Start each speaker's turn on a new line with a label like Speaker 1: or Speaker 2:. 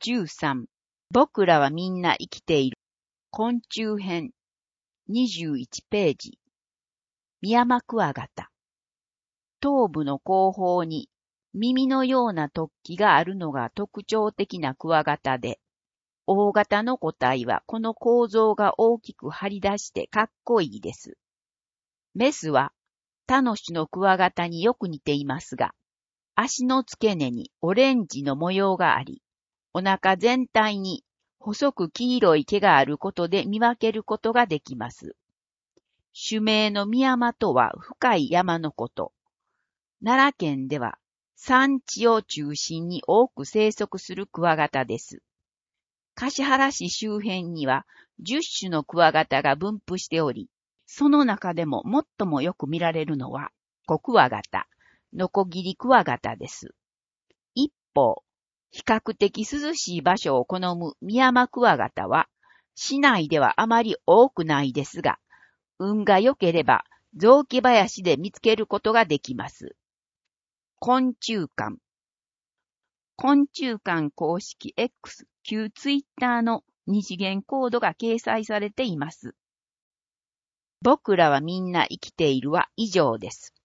Speaker 1: 13、僕らはみんな生きている。昆虫編。21ページ。ミヤマクワガタ。頭部の後方に耳のような突起があるのが特徴的なクワガタで、大型の個体はこの構造が大きく張り出してかっこいいです。メスは他の種のクワガタによく似ていますが、足の付け根にオレンジの模様があり、お腹全体に細く黄色い毛があることで見分けることができます。種名のミヤマとは深い山のこと。奈良県では山地を中心に多く生息するクワガタです。橿原市周辺には10種のクワガタが分布しており、その中でも最もよく見られるのはコクワガタ、ノコギリクワガタです。一方、比較的涼しい場所を好むミヤマクワガタは、市内ではあまり多くないですが、運が良ければ雑木林で見つけることができます。昆虫館。昆虫館公式 X 旧ツイッターの二次元コードが掲載されています。僕らはみんな生きているは以上です。